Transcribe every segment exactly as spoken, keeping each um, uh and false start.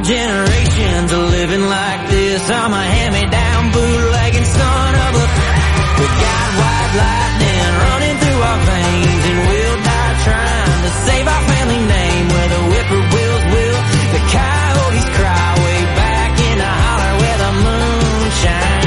generations of living like this. I'm a hand-me-down bootlegging son of a... We got white lightning running through our veins, and we'll die trying to save our family name. Where the whippoorwills will, the coyotes cry, way back in the holler where the moon shines.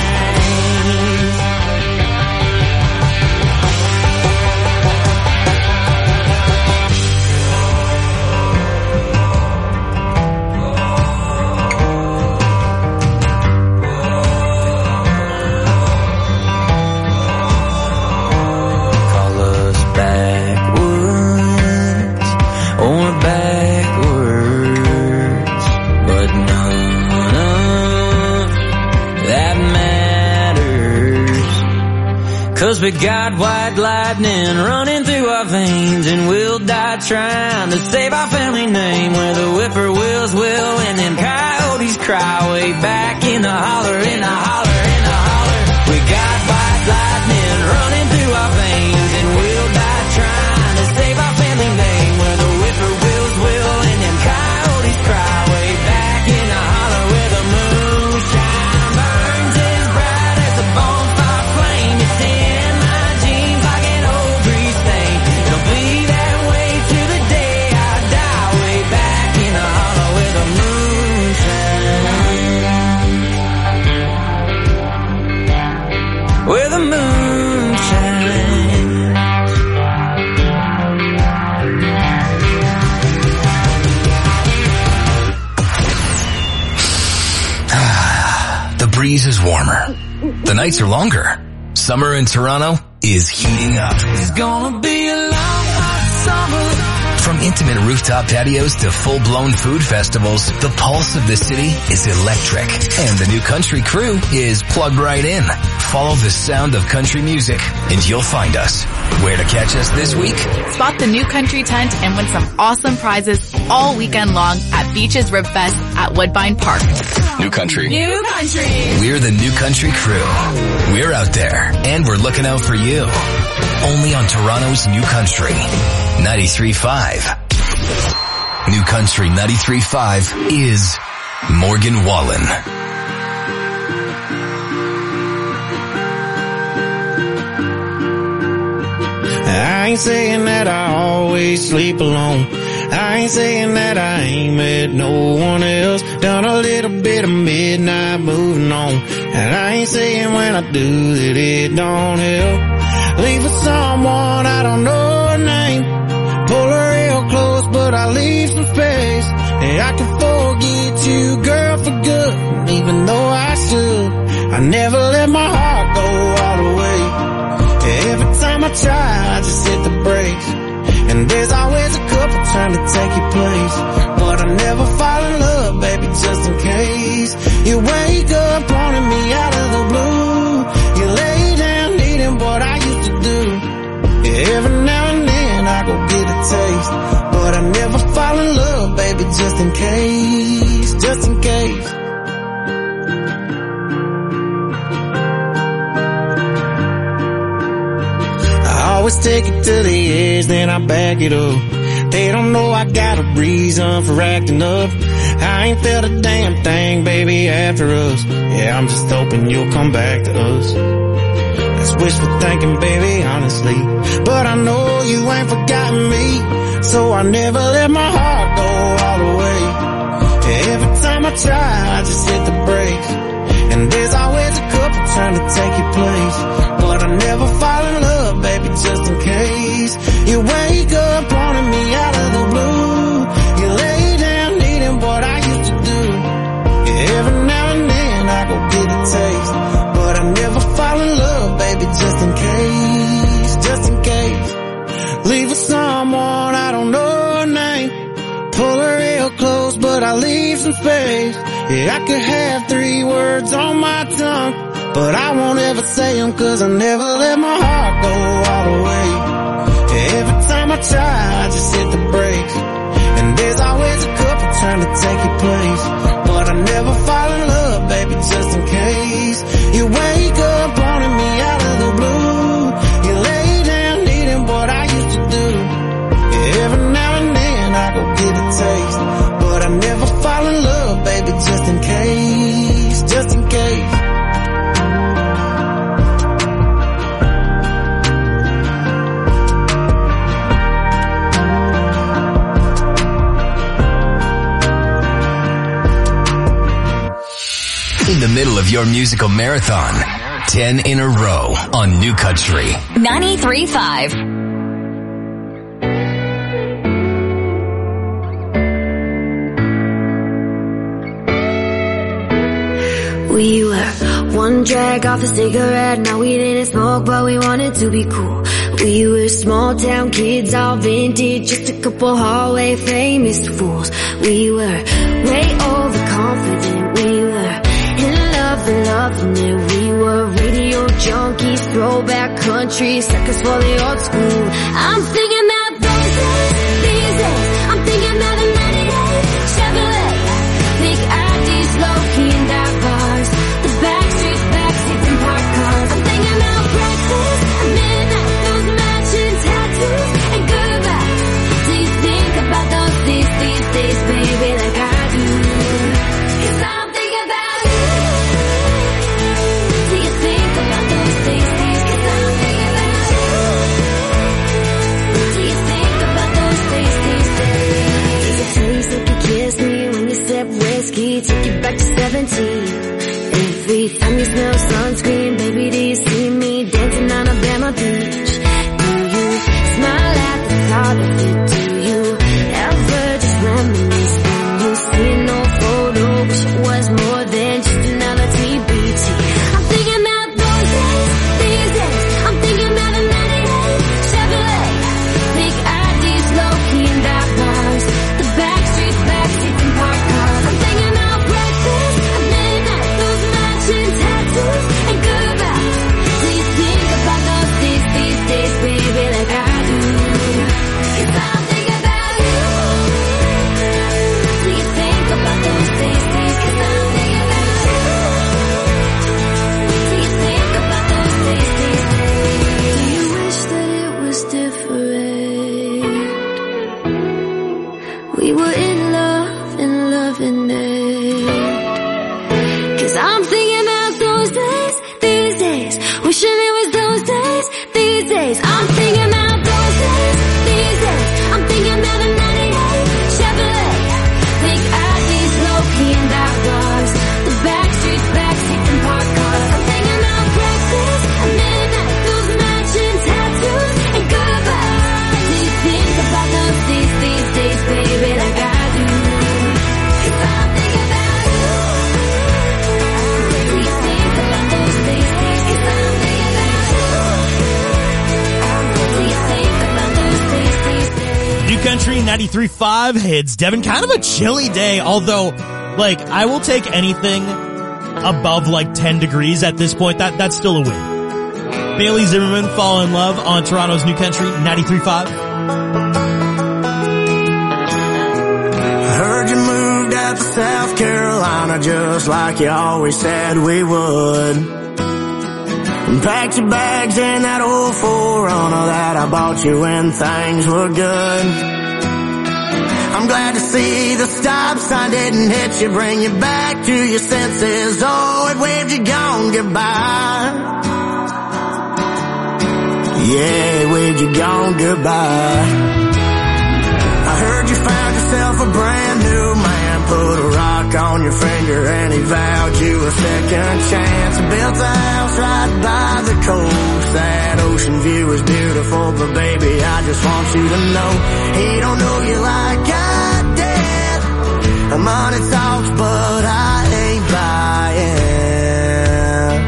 Cause we got white lightning running through our veins, and we'll die trying to save our family name. Where the whippoorwills will and them coyotes cry, way back in the holler, in the holler, in the holler. We got white lightning running through our veins, and we'll die trying to save our family name. Where the whippoorwills will and them coyotes cry, way back in the holler where the moonshine burns as bright as a bonfire flame. It's in my jeans like an old grease stain. It'll be that way to the day I die, way back in the holler where the moonshine, where the moonshine. The breeze is warmer. The nights are longer. Summer in Toronto is heating up. It's gonna be a long, hot summer. From intimate rooftop patios to full-blown food festivals, the pulse of the city is electric. And the New Country Crew is plugged right in. Follow the sound of country music and you'll find us. Where to catch us this week? Spot the New Country tent and win some awesome prizes all weekend long at Beaches Rib Fest at Woodbine Park. New Country. New Country. We're the New Country Crew. We're out there and we're looking out for you. Only on Toronto's New Country. ninety-three point five. New Country ninety-three point five is Morgan Wallen. I ain't saying that I always sleep alone. I ain't saying that I ain't met no one else. Done a little bit of midnight moving on. And I ain't saying when I do that it don't help. Leave for someone I don't know her name. Pull her real close, but I leave some space. And I can forget you, girl, for good. Even though I should, I never let my heart go all the way. Every time I try, I just hit the brakes. And there's always a couple trying to take your place. But I never fall in love, baby, just in case. You wake up wanting me out of the blue. You lay down needing what I used to do. Every now and then I go get a taste. But I never fall in love, baby, just in case. Just in case. Always take it to the edge, then I back it up. They don't know I got a reason for acting up. I ain't felt a damn thing, baby, after us. Yeah, I'm just hoping you'll come back to us. That's wishful thinking, baby, honestly. But I know you ain't forgotten me. So I never let my heart go all the way. Every time I try, I just hit the brakes. And there's always a couple trying to take your place. But I never fall in love, baby, just in case. You wake up wanting me out of the blue. You lay down needing what I used to do. Yeah, every now and then I go get a taste. But I never fall in love, baby, just in case. Just in case. Leave with someone I don't know her name. Pull her real close, but I leave some space. Yeah, I could have three words on my tongue, but I won't ever say them, cause I never let my heart go all the way. Yeah, every time I try, I just hit the brakes. And there's always a couple trying to take your place. But I never fall in love, baby, just in case. You wake up wanting me out of the blue. You lay down needing what I used to do. Yeah, every now and then I go get a taste. But I never fall in love, baby, the middle of your musical marathon. Ten in a row on New Country ninety-three point five. We were one drag off a cigarette. Now we didn't smoke, but we wanted to be cool. We were small town kids, all vintage, just a couple hallway famous fools. We were way overconfident. We were in love and loving it. We were radio junkies, throwback country, suckers for the old school. I'm thinking about those days, these days. I'm thinking about the ninety-eight Chevrolet, big I Ds, low key and dark bars, the back streets, back seats and parked cars. I'm thinking about breakfast at midnight, those matching tattoos and goodbyes. Do you think about those days, these days, baby, like I do? 'Cause I'm thinking about you. Do you think about those days, days? 'Cause I'm thinking about you. Do you think about those days, days, days? Does it taste like you kissed me when you sip whiskey? Took you back to seventeen. Every time you smell sunscreen, baby, do you see me dancing on Alabama Beach? Do you smile at the thought of it? Do you ever just reminisce when you see no photo? Wish it was more than just another T B T. I'm thinking about those days, these days. I'm thinking about the ninety-eight Chevrolet, big I Ds, low key and dark bars, the back streets, back seats and parked cars. I'm thinking about breakfast at midnight, those matching tattoos and goodbyes. Do you think about those days, these days, baby, like I do? 'Cause I'm thinking about you. Do you think about those days, days? 'Cause I'm thinking about you. Do you think about those days, days, days? Do you wish that it was different? We were in love and loving it. 'Cause I'm thinking about those days, these days. Wishing it was those days, these days. I'm thinking about those days, these days. I'm thinking about the ninety-eight Chevrolet, big I Ds, low key and dark bars, the back streets, back seats and parked cars. I'm thinking about breakfast at midnight, those matching tattoos and goodbyes. Do you think about those days, these days, baby, like I do? 'Cause I'm thinking about you. Do you think about those days, days? 'Cause I'm thinking about you. Do you think about those days, days, days? New Country ninety-three point five. Hey, it's Devin. Kind of a chilly day, although, like, I will take anything above, like, ten degrees at this point. That That's still a win. Bailey Zimmerman, Fall in Love on Toronto's New Country ninety-three point five. Heard you moved out to South Carolina just like you always said we would. And packed your bags in that old four runner that I bought you when things were good. I'm glad to see the stop sign didn't hit you, bring you back to your senses. Oh, it waved you gone goodbye. Yeah, it waved you gone goodbye. I heard you found yourself a brand new man, put a rock on your finger and he vowed you a second chance. Built a house right by the coast, that ocean view is beautiful, but baby, I just want you to know, he don't know you like I did. Money talks, but I ain't buying.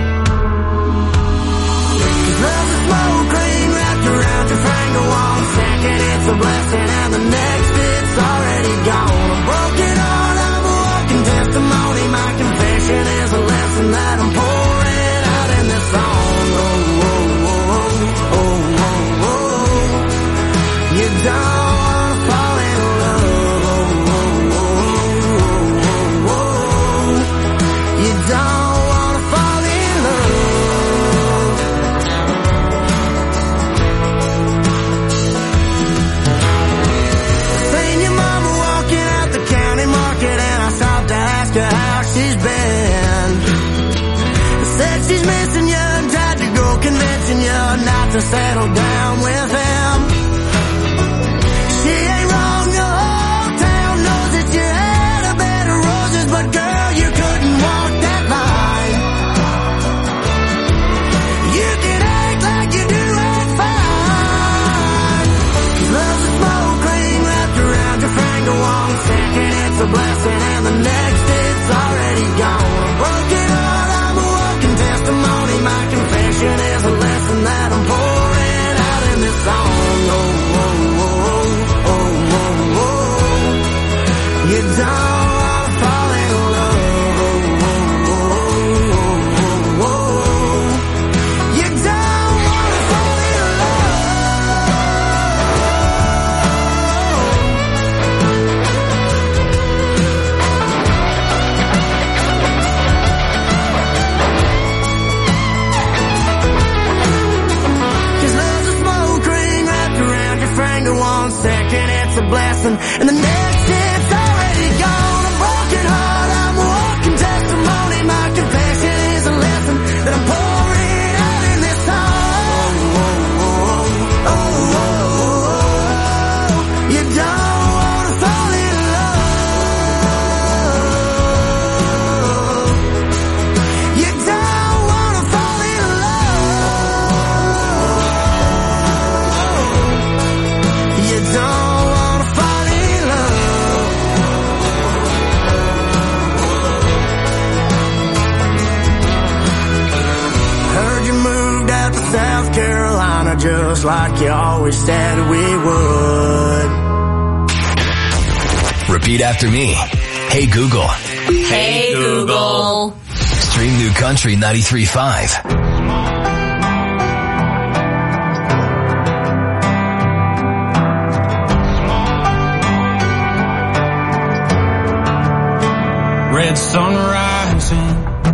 'Cause love's a smoke ring wrapped around your finger, one second it's a blessing and the next it's already gone. A broken heart, I'm a walking testimony. My confession is a lesson that I'm pouring out in this song. Oh, oh, oh, oh, oh, oh. You don't wanna fall in love. Oh, oh, oh, oh, oh. You don't wanna fall in love. Seen your mama walking out the county market and I stopped to ask her how she's been. Said she's missing you and tried to go convincing you not to settle down with him. She ain't wrong, the whole town knows that you had a bed of roses, but girl, you couldn't walk that line. don't wanna fall in love. You don't wanna fall in one second it's a blessing, and the next it's already gone. A broken heart, I'm a walking testimony. My confession is a lesson that I'm pouring out in this song. Oh, oh, oh, oh, oh. You don't wanna fall in love. You don't wanna fall in love. You don't wanna fall in love. Heard you moved out to South Carolina just like you always said we would. Repeat after me. Hey Google. Hey Google. Stream New Country ninety-three point five. Red sun rising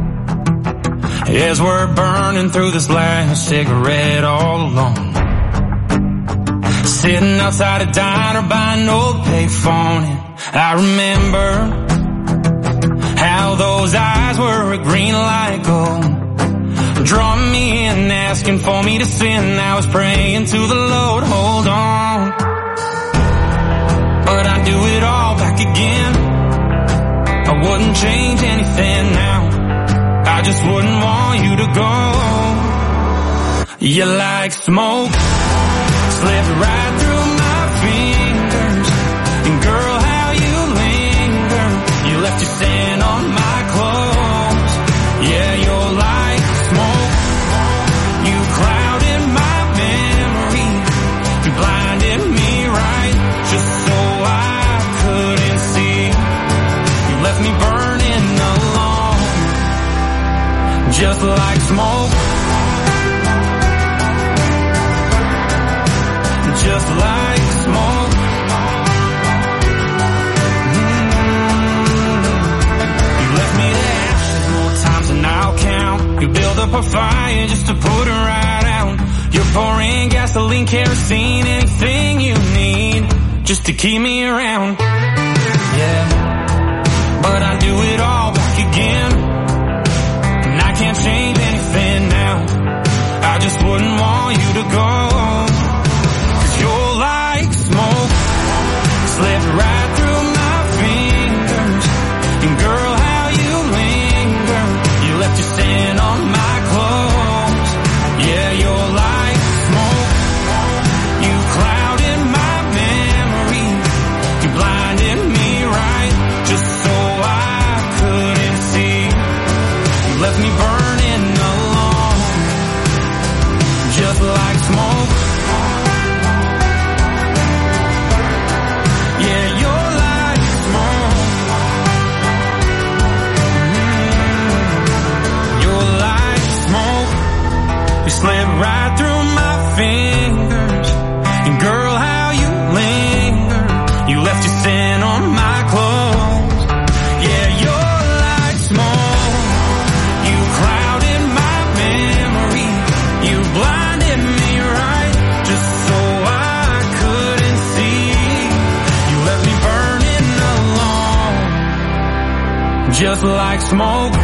as we're burning through this last cigarette all alone. Sitting outside a diner by an old payphone, and I remember how those eyes were a green light gold, drawing me in, asking for me to sin. I was praying to the Lord, hold on, but I do it all back again. I wouldn't change anything now. I just wouldn't want you to go. You like smoke, slipped right through my fingers. And girl, how you linger. You left your scent on my clothes. Yeah, you're like smoke. You clouded my memory. You blinded me right, just so I couldn't see. Left me burning alone, just like smoke, just like smoke. Mm-hmm. You left me to ashes more times than I'll count. You build up a fire just to put it right out. You're pouring gasoline, kerosene, anything you need, just to keep me around. Yeah. But I do it all back again, and I can't change anything now. I just wouldn't want you to go, 'cause you're like smoke, slipped right through my fingers. And girl, how you linger. You left your scent on my clothes. Yeah, you're like smoke. You clouded my memory. You blinded me right, just so left me burning alone, just like smoke. Yeah, you're like smoke. Mm-hmm. You're like smoke. You slipped right through my fingers. And girl, how you linger. You left your scent on my clothes. Yeah, you're like smoke. Blinded me right, just so I couldn't see. You left me burning alone, just like smoke,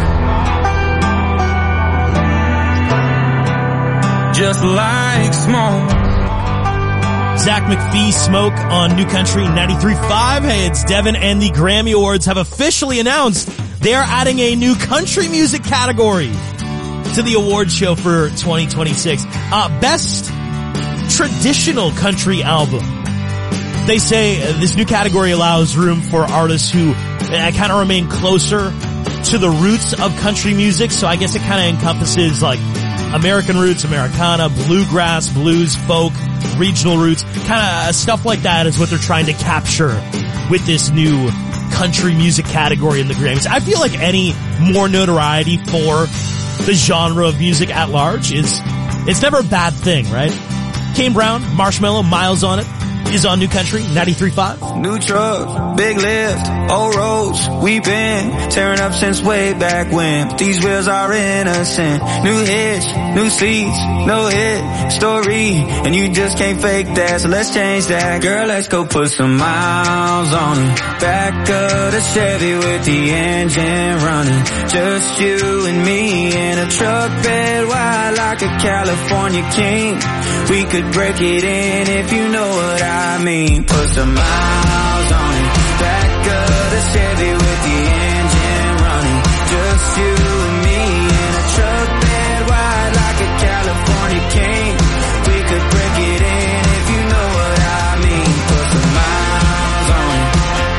just like smoke. Zach McPhee, Smoke on New Country ninety-three point five. Hey, it's Devin, and the Grammy Awards have officially announced they are adding a new country music category to the award show for twenty twenty-six. Uh, best traditional country album. They say this new category allows room for artists who uh, kind of remain closer to the roots of country music. So I guess it kind of encompasses like American roots, Americana, bluegrass, blues, folk, regional roots, kind of stuff like that is what they're trying to capture with this new country music category in the Grammys. I feel like any more notoriety for the genre of music at large is, it's never a bad thing, right? Kane Brown, Marshmello, Miles on It is on New Country ninety-three point five. New truck, big lift, old roads, we've been tearing up since way back when. But these wheels are innocent. New hits, new seats, no hit story, and you just can't fake that, so let's change that. Girl, let's go put some miles on it. Back of the Chevy with the engine running. Just you and me in a truck bed wide like a California king. We could break it in if you know what I I mean. Put some miles on it. Back of the Chevy with the engine running. Just you and me in a truck bed wide like a California king. We could break it in if you know what I mean. Put some miles on it.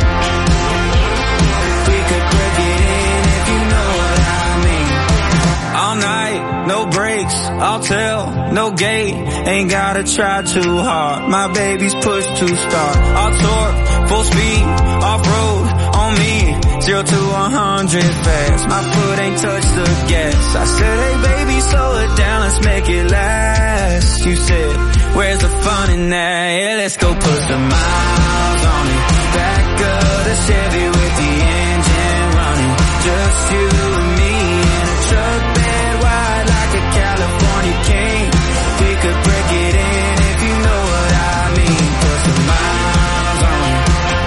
We could break it in if you know what I mean. All night, no breaks, I'll tell, no gate. Ain't gotta try too hard. My baby's push to start. I'll torque, full speed, off-road, on me. Zero to a hundred fast. My foot ain't touched the gas. I said, hey baby, slow it down, let's make it last. You said, where's the fun in that? Yeah, let's go put some miles on it. Back of the Chevy with the engine running. Just you and me in a truck bed wide like a California king. We could break it in if you know what I mean. Put some miles on it.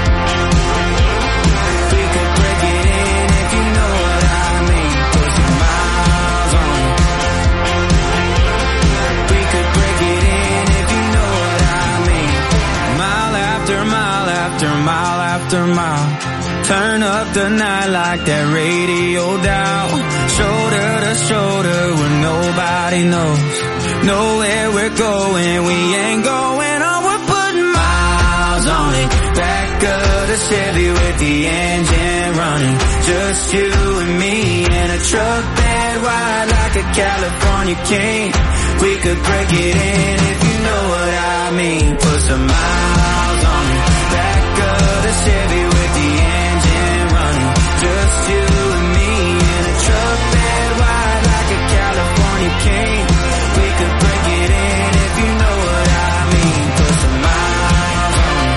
We could break it in if you know what I mean. Put some miles on it. We could break it in if you know what I mean. Mile after mile after mile after mile. Turn up the night like that radio dial. Shoulder to shoulder where nobody knows. Know where we're going, we ain't going on, we're putting miles on it. Back of the Chevy with the engine running. Just you and me in a truck bed wide like a California king. We could break it in if you know what I mean. Put some miles on it. Back of the Chevy with the engine running. Just you and me in a truck bed wide like a California king. We could break it in if you know what I mean. Put some miles on it.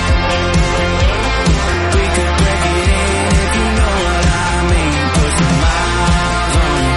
We could break it in if you know what I mean. Put some miles on it.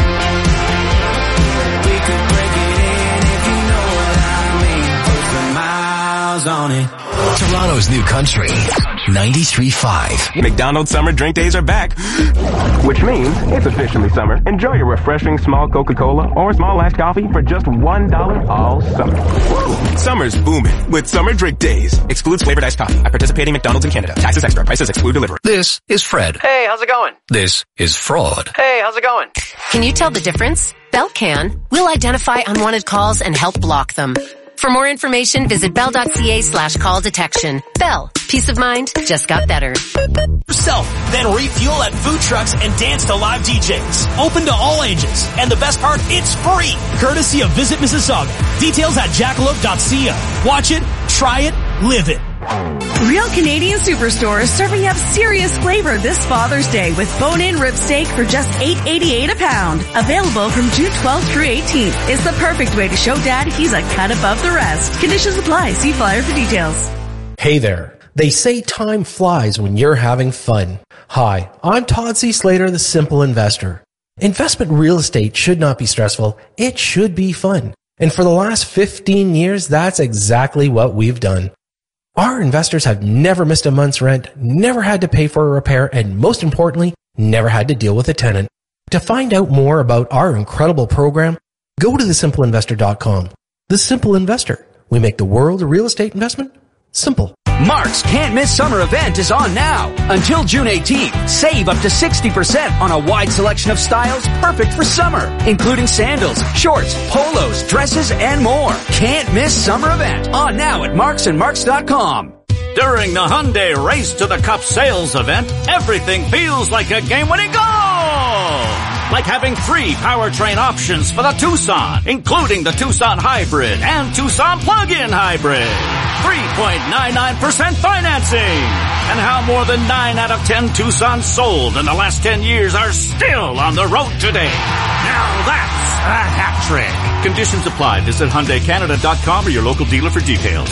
We could break it in if you know what I mean. Put some miles on it. Toronto's New Country ninety-three point five. McDonald's summer drink days are back, which means it's officially summer. Enjoy your refreshing small Coca-Cola or small iced coffee for just one dollar all summer. Woo! Summer's booming with summer drink days. Excludes flavored iced coffee at participating McDonald's in Canada. Taxes extra. Prices exclude delivery. This is Fred. Hey, how's it going? This is Fraud. Hey, how's it going? Can you tell the difference? Bell can. We'll identify unwanted calls and help block them. For more information, visit bell.ca slash call detection. Bell. Peace of mind just got better. Yourself, then refuel at food trucks and dance to live D Js. Open to all ages. And the best part, it's free. Courtesy of Visit Mississauga. Details at jackalope dot c a. Watch it, try it, live it. Real Canadian Superstore is serving up serious flavor this Father's Day with bone-in rib steak for just eight eighty-eight a pound. Available from June twelfth through eighteenth. It's the perfect way to show Dad he's a cut above the rest. Conditions apply. See flyer for details. Hey there. They say time flies when you're having fun. Hi, I'm Todd C. Slater, the Simple Investor. Investment real estate should not be stressful. It should be fun. And for the last fifteen years, that's exactly what we've done. Our investors have never missed a month's rent, never had to pay for a repair, and most importantly, never had to deal with a tenant. To find out more about our incredible program, go to the simple investor dot com. The Simple Investor. We make the world of real estate investment simple. Mark's Can't Miss Summer event is on now. Until June eighteenth, save up to sixty percent on a wide selection of styles perfect for summer, including sandals, shorts, polos, dresses, and more. Can't Miss Summer event on now at marks and marks dot com. During the Hyundai Race to the Cup sales event, everything feels like a game-winning goal! like having three powertrain options for the Tucson, including the Tucson Hybrid and Tucson Plug-in Hybrid. three point nine nine percent financing. And how more than nine out of ten Tucsons sold in the last ten years are still on the road today. Now that's a hat trick. Conditions apply. Visit Hyundai Canada dot com or your local dealer for details.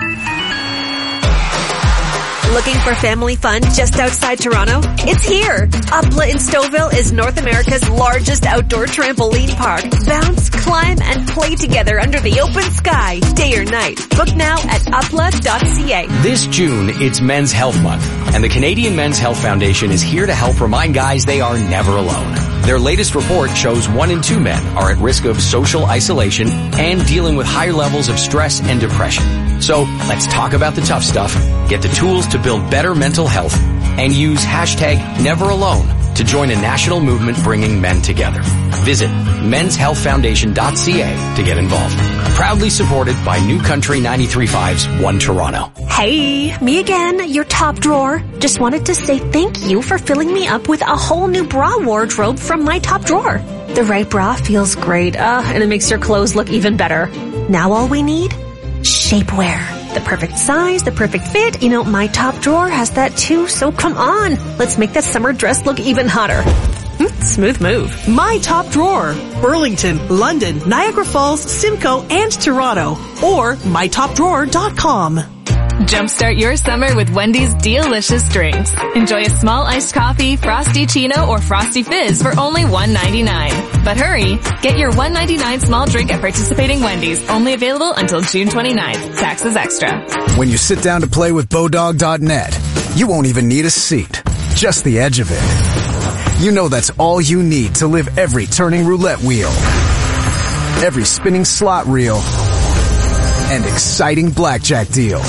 Looking for family fun just outside Toronto? It's here! Upla in Stouffville is North America's largest outdoor trampoline park. Bounce, climb, and play together under the open sky, day or night. Book now at upla dot c a. This June, it's Men's Health Month, and the Canadian Men's Health Foundation is here to help remind guys they are never alone. Their latest report shows one in two men are at risk of social isolation and dealing with higher levels of stress and depression. So let's talk about the tough stuff, get the tools to build better mental health, and use hashtag never alone to join a national movement bringing men together. Visit men's health foundation dot c a to get involved. Proudly supported by New Country ninety-three point five's One Toronto. Hey, me again, your top drawer. Just wanted to say thank you for filling me up with a whole new bra wardrobe from my top drawer. The right bra feels great, uh, and it makes your clothes look even better. Now all we need? Shapewear. The perfect size, the perfect fit. You know, my top drawer has that too, so come on. Let's make that summer dress look even hotter. Smooth move. My Top Drawer. Burlington, London, Niagara Falls, Simcoe, and Toronto. Or my top drawer dot com. Jumpstart your summer with Wendy's delicious drinks. Enjoy a small iced coffee, Frosty Chino, or Frosty Fizz for only one ninety-nine. But hurry, get your one ninety-nine small drink at participating Wendy's. Only available until June twenty-ninth. Taxes extra. When you sit down to play with Bodog dot net, you won't even need a seat. Just the edge of it. You know that's all you need to live every turning roulette wheel, every spinning slot reel, and exciting blackjack deal.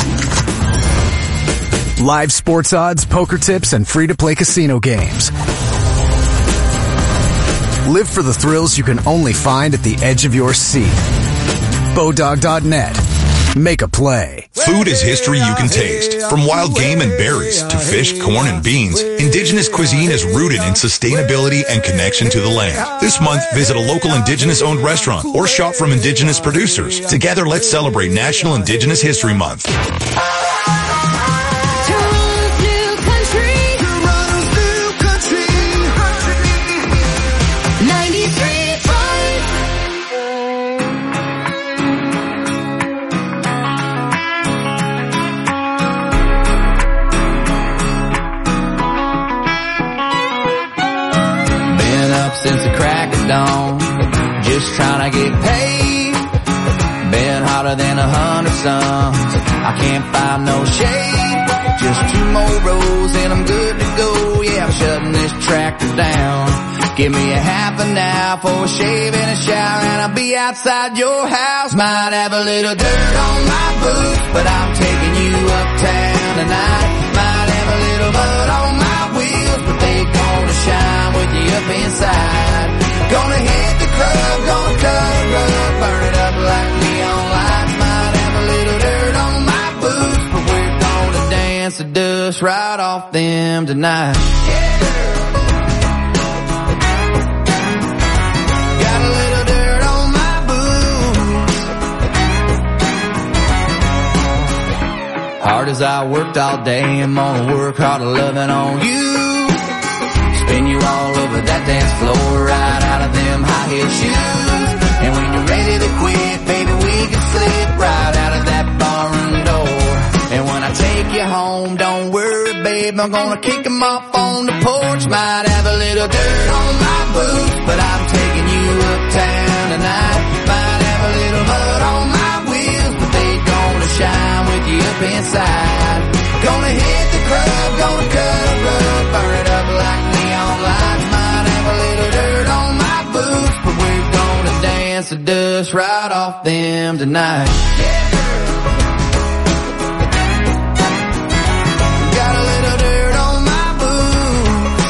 Live sports odds, poker tips, and free-to-play casino games. Live for the thrills you can only find at the edge of your seat. Bodog dot net. Make a play. Food is history you can taste. From wild game and berries to fish, corn, and beans, Indigenous cuisine is rooted in sustainability and connection to the land. This month, visit a local Indigenous-owned restaurant or shop from Indigenous producers. Together, let's celebrate National Indigenous History Month. Since the crack of dawn, just trying to get paid. Been hotter than a hundred suns. I can't find no shade. Just two more rows and I'm good to go. Yeah, I'm shutting this tractor down. Give me a half an hour for a shave and a shower, and I'll be outside your house. Might have a little dirt on my boots, but I'm taking you uptown tonight. Might have a little mud on my wheels, but they gonna shine with you up inside. Gonna hit the club, gonna cut a rug, burn it up like neon lights. Might have a little dirt on my boots, but we're gonna dance the dust right off them tonight. Yeah. Got a little dirt on my boots. Hard as I worked all day, I'm gonna work harder loving on you. Spin you all over that dance floor, right out of them high heel shoes. And when you're ready to quit, baby, we can slip right out of that barroom door. And when I take you home, don't worry, babe, I'm gonna kick them off on the porch. Might have a little dirt on my boots, but I'm taking you uptown tonight. Might have a little mud on my wheels, but they gonna shine with you up inside. Gonna hit the club, gonna cut a rug, burn it up like neon lights. Might have a little dirt on my boots, but we're gonna dance the dust right off them tonight. Yeah. Got a little dirt on my boots.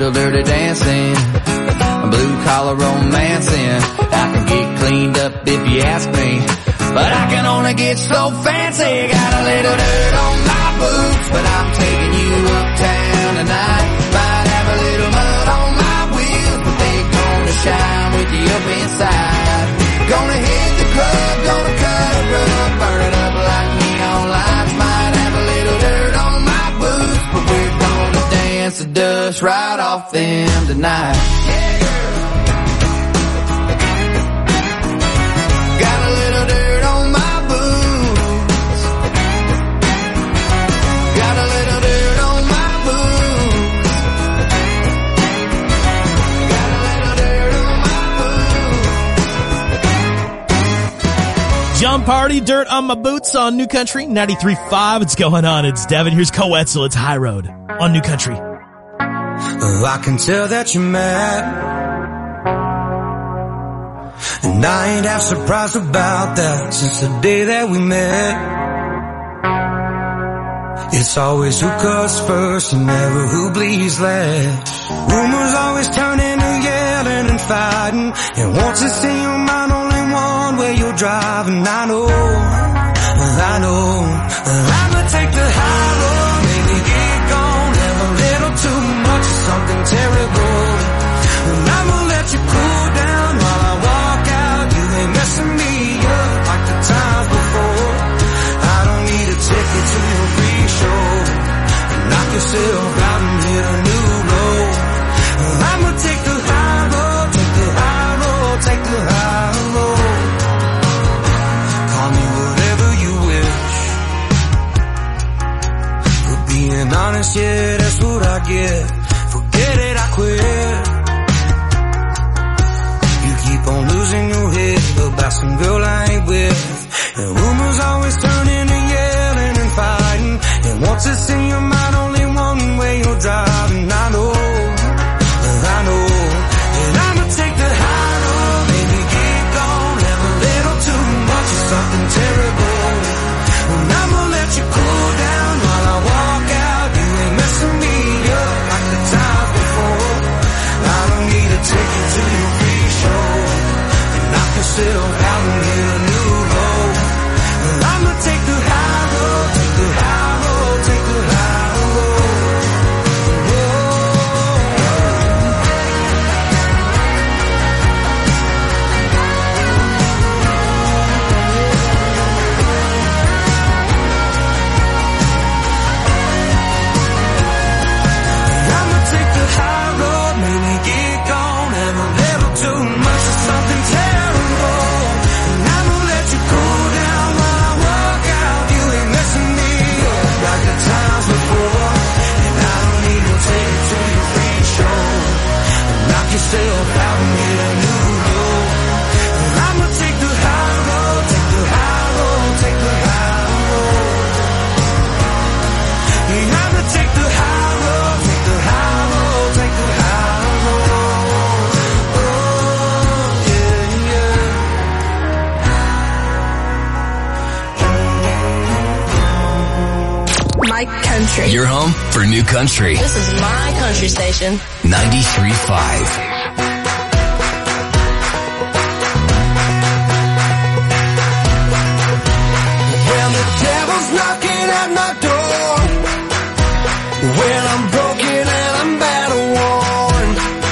little dirty dancing, blue collar romancing. I can get cleaned up if you ask me, but I can only get so fancy. Got a little dirt on my boots, but I'm taking you uptown tonight. Might have a little mud on my wheels, but they gonna shine with you up inside. Gonna hit the club, gonna cut a rug, burn it up like neon lights. Might have a little dirt on my boots, but we're gonna dance the dust right off them tonight. Yeah, girl. Got a little dirt on my boots. Got a little dirt on my boots. Got a little dirt on my boots. Jump Party, Dirt on My Boots on New Country ninety-three point five. It's going on. It's Devin. Here's Coetzel. It's High Road on New Country. Oh, I can tell that you're mad, and I ain't half surprised about that. Since the day that we met, it's always who cuts first and never who bleeds last. Rumors always turn into yelling and fighting, and once it's in your mind, only one way you're driving. I know, I know, I'ma take the high road, maybe get gone, have a little too much of something terrible, and I'ma let you cool down while I walk out. You ain't messing me up like the times before. I don't need a ticket to your free show. Knock yourself out and hit a new low. I'ma take the high road, take the high road, take the high road. Call me whatever you wish. For being honest, yeah, that's what I get. Forget it, I quit. You keep on losing your head about some girl I ain't with, and rumors always turn into yelling and fighting, and once it's in your mind, only one way you're driving. I know, I know, and I'ma take the high road, maybe get gone, have a little too much of something terrible, and I'ma let you cool down while I walk out. You ain't messing me up like the times before. I don't need a ticket to your free show, and knock yourself out and get a new low. I'ma take the high road, take the high road, take the high road. I'ma take the high road, maybe get gone, have a little too much of something terrible, and I'ma let you cool down while I walk out. You ain't messing me up like the times before, and I don't need no ticket to your free show. Knock yourself out and get a new low. I'ma take the high road, take the high road, take the high road. Yeah, I'ma take the high road, take the high road, take the high road. Oh, yeah, yeah. My country. You're home for New Country This is my country station. ninety-three point five. Well, the devil's knocking at my door. Well, I'm broken and I'm battle worn.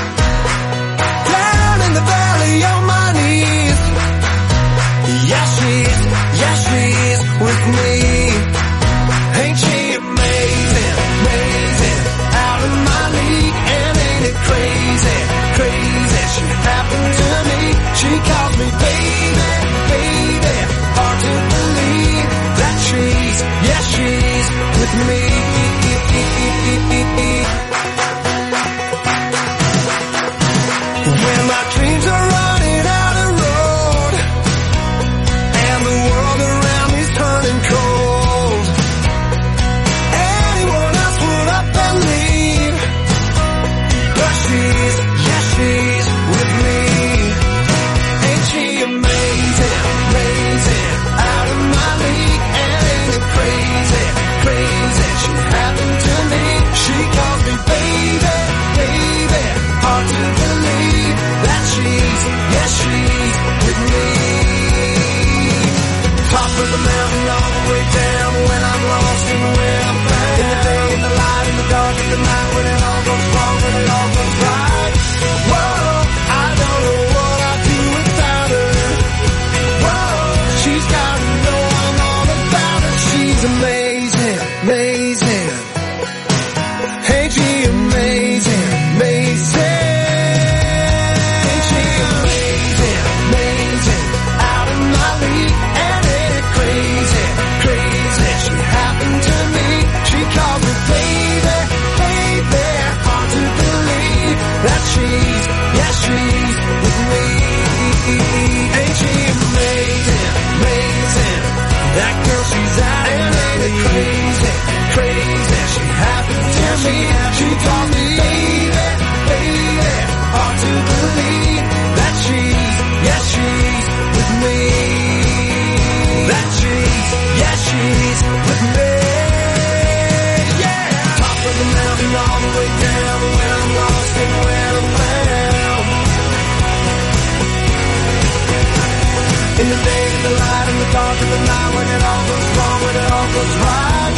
Down in the valley on my knees. Yeah, she's, yeah, she's with me. Ain't she amazing, amazing? Out of my league, and ain't it crazy, crazy? She happened to me. She calls me baby, baby. Hard to believe that she's, yeah, she's with me. When my dreams are running out of road, and the world around me's turning cold, anyone else would up and leave, but she's, yeah, she's with me. Ain't she's, yes, she's with me. Top of the mountain all the way down when I'm lost and where I'm found. In the day, in the light, in the dark, in the night, when it all goes wrong, when it all goes right. Whoa, I don't know what I'd do without her. Whoa, she's got to know I'm all about her. She's amazing, amazing. Ain't she amazing, amazing. Ain't she amazing, amazing. Out of my league, and ain't it crazy, crazy. She happened to me, she called me baby, baby. Hard to believe that she's, yes, she's with me. Ain't she amazing, amazing. That girl, she's out and ain't it crazy, crazy. She happened to me, she called me baby, baby. Hard to believe that she's, yes, she's with me. That she's, yes, she's with me. Yeah. Top of the mountain all the way down, when I'm lost and when I'm found. In the day, in the light, in the dark, in the night, when it all goes wrong, when it all goes right.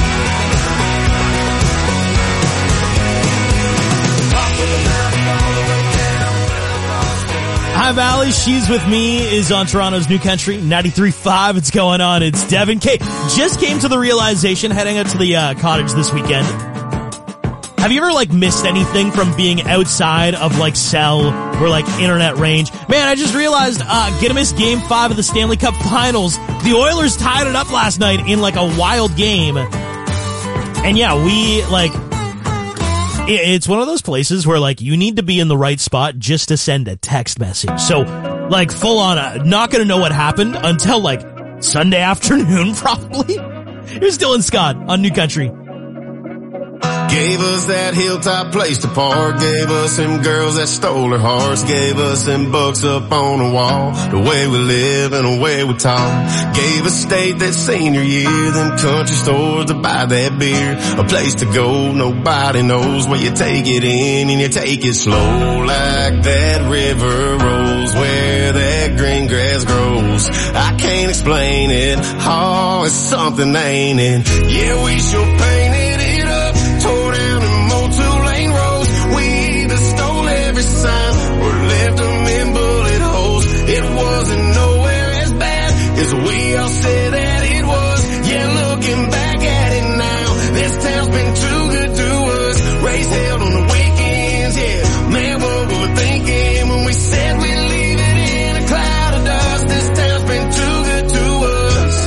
Top of the mountain all the way down, when I'm lost and High Valley, She's With Me is on Toronto's New Country, ninety-three point five. It's going on. It's Devin K. Just came to the realization, heading out to the uh, cottage this weekend. Have you ever, like, missed anything from being outside of, like, cell or, like, internet range? Man, I just realized, uh, gonna miss game five of the Stanley Cup Finals. The Oilers tied it up last night in, like, a wild game. And yeah, we, like, it's one of those places where, like, you need to be in the right spot just to send a text message. So, like, full on, uh, not gonna know what happened until, like, Sunday afternoon, probably. Here's Dylan Scott on New Country. Gave us that hilltop place to park, gave us them girls that stole her hearts, gave us them books up on the wall, the way we live and the way we talk. Gave us state that senior year, them country stores to buy that beer, a place to go, nobody knows where you take it in and you take it slow, like that river rolls where that green grass grows. I can't explain it, oh, it's something, ain't it? Yeah, we sure painted it up, tore down and mowed two-lane roads. We either stole every sign or left them in bullet holes. It wasn't nowhere as bad as we all said that it was. Yeah, looking back at it now, this town's been too good to us. Race held on the weekends, yeah. Man, what we were thinking when we said we'd leave it in a cloud of dust. This town's been too good to us.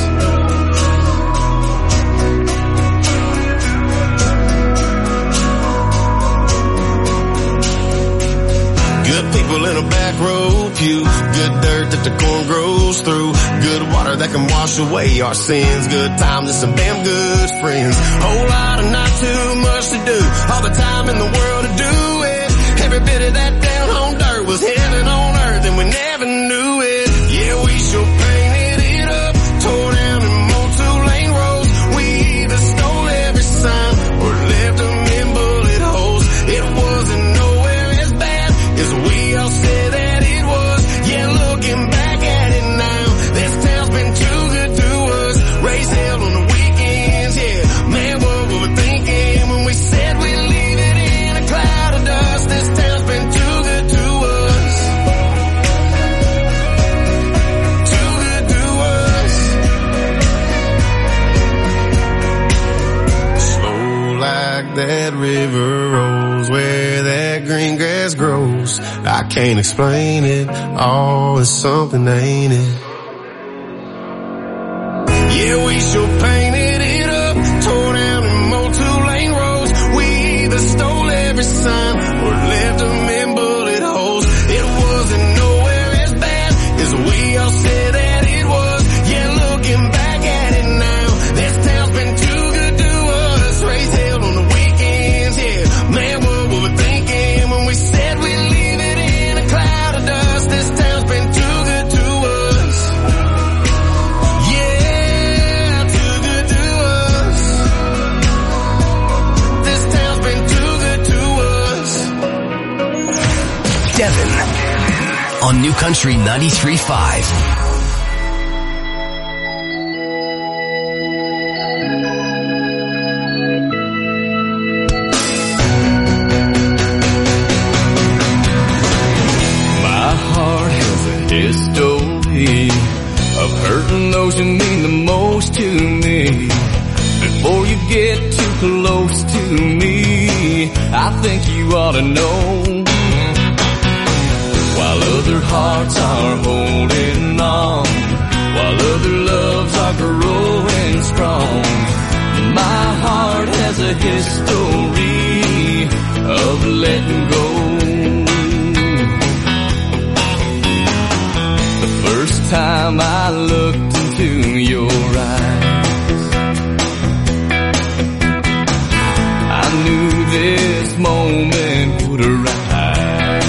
Good people in a back row pew, good dirt that the corn grows through, good water that can wash away our sins, good times and some damn good friends, whole lot of not too much to do, all the time in the world to do it, every bit of that down home dirt was heaven on earth and we never knew it. Yeah, we sure painted it up, tore down and mowed two-lane roads. We either stole every sign or left them in bullet holes. It wasn't nowhere as bad as we all said that it was. Yeah, looking back at it now, this town's been too good to us. Race held on the weekends, yeah. Man, what we were thinking when we said we'd leave it in a cloud of dust. This town's been too good to us. Too good to us. Slow like that river rolls where that green grass grows. I can't explain it, oh, it's something, ain't it? Yeah, we sure painted it up, tore down and mowed two-lane roads. We either stole every sign or left them in bullet holes. It wasn't nowhere as bad as we all said that it was. Yeah, looking back at it now, this town's been too good to us. Race held on the weekends, yeah. Man, what we were thinking when we said we'd leave it in a cloud of dust. This town's been too good to us. Yeah, too good to us. This town's been too good to us. Devin, on New Country ninety-three point five. History of hurting those who mean the most to me. Before you get too close to me, I think you ought to know. While other hearts are holding on, while other loves are growing strong, my heart has a history of letting go. First time I looked into your eyes, I knew this moment would arrive.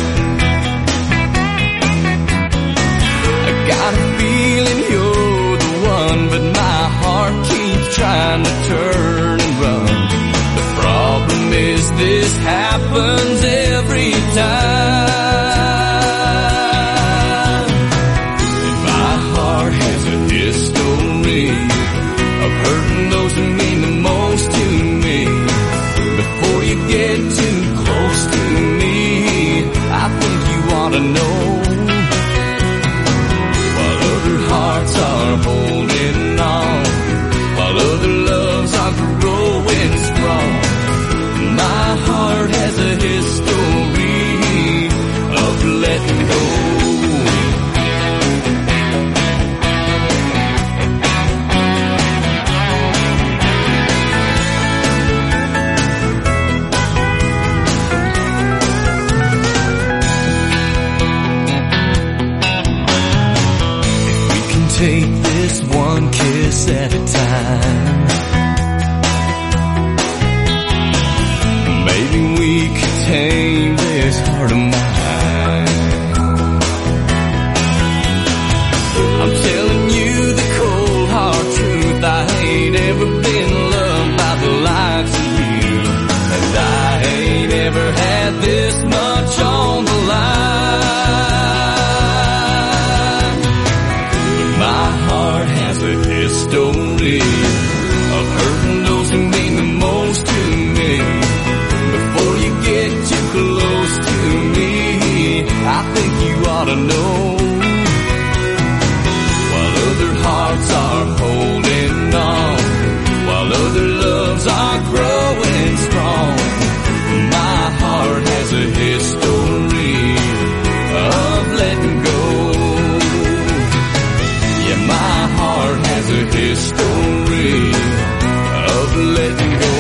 I got a feeling you're the one, but my heart keeps trying to turn and run. The problem is this happens every time. Hurting those who mean the most to me. Before you get too close to me, I think you ought to know. While other hearts are holding on, while other loves are growing strong, my heart has a history of letting go. Take this one kiss at a time. Maybe we could tame this heart of mine. I'm telling you the cold hard truth, I ain't ever been loved by the likes of you, and I ain't ever had this much on the line. History of hurting those who mean the most to me. Before you get too close to me, I think you ought to know. While other hearts are holding on, while other loves are growing strong, my heart has a history of letting go. Yeah, my heart has a history of letting go.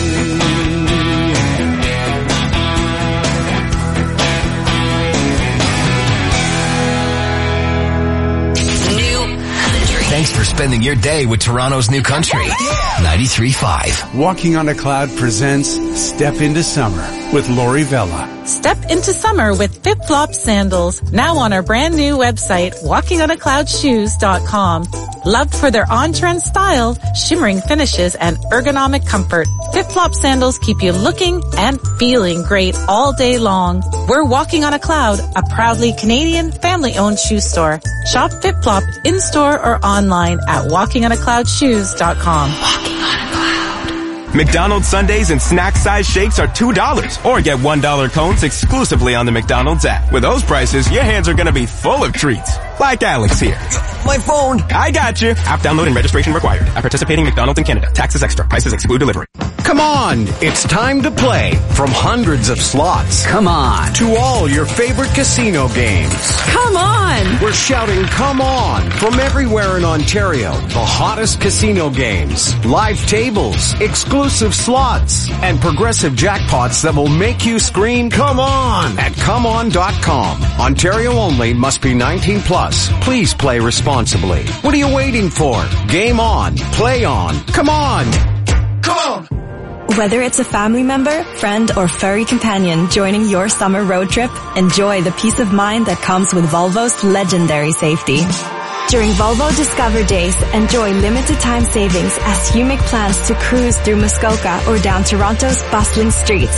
New Country. Thanks for spending your day with Toronto's New Country. ninety-three point five. Walking on a Cloud presents Step into Summer with Lori Vella. Step into summer with Flip Flop sandals, now on our brand new website, walking on a cloud shoes dot com. Loved for their on-trend style, shimmering finishes, and ergonomic comfort, Flip Flop sandals keep you looking and feeling great all day long. We're Walking on a Cloud, a proudly Canadian family-owned shoe store. Shop Flip Flop in-store or online at walking on a cloud shoes dot com. Walking on a Cloud. McDonald's Sundaes and snack-size shakes are two dollars, or get one dollar cones exclusively on the McDonald's app. With those prices, your hands are gonna be full of treats. Like Alex here. My phone. I got you. App download and registration required. At participating McDonald's in Canada. Taxes extra. Prices exclude delivery. Come on, it's time to play. From hundreds of slots. Come on. To all your favorite casino games. Come on. We're shouting come on from everywhere in Ontario. The hottest casino games, live tables, exclusive slots, and progressive jackpots that will make you scream come on at come on dot com. Ontario only, must be nineteen plus. Please play responsibly. What are you waiting for? Game on. Play on. Come on. Come on. Whether it's a family member, friend, or furry companion joining your summer road trip, enjoy the peace of mind that comes with Volvo's legendary safety. During Volvo Discover Days, enjoy limited time savings as you make plans to cruise through Muskoka or down Toronto's bustling streets.